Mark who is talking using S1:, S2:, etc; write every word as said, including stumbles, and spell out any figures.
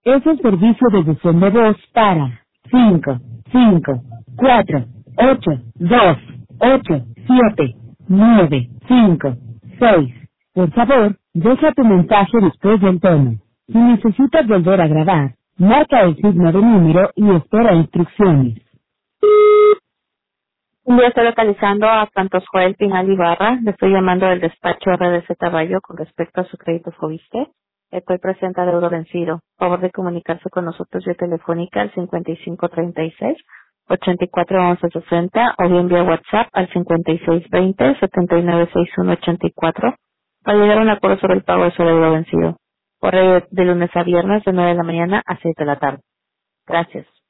S1: Es el servicio de buzón de voz para cinco, cinco, cuatro, ocho, dos, ocho, siete, nueve, cinco, seis. Por favor, deja tu mensaje después del tono. Si necesitas volver a grabar, marca el signo de número y espera instrucciones.
S2: Un día estoy localizando a Santos Joel Pinal Ibarra. Le estoy llamando del despacho R D C Caballo con respecto a su crédito Fobiste. Estoy presente a deuda vencido. Favor de comunicarse con nosotros vía telefónica al cincuenta y cinco treinta y seis, ochenta y cuatro once sesenta o bien vía WhatsApp al cincuenta y seis veinte, setenta y nueve sesenta y uno ochenta y cuatro para llegar a un acuerdo sobre el pago de su deuda vencido. Correo de lunes a viernes de nueve de la mañana a siete de la tarde. Gracias.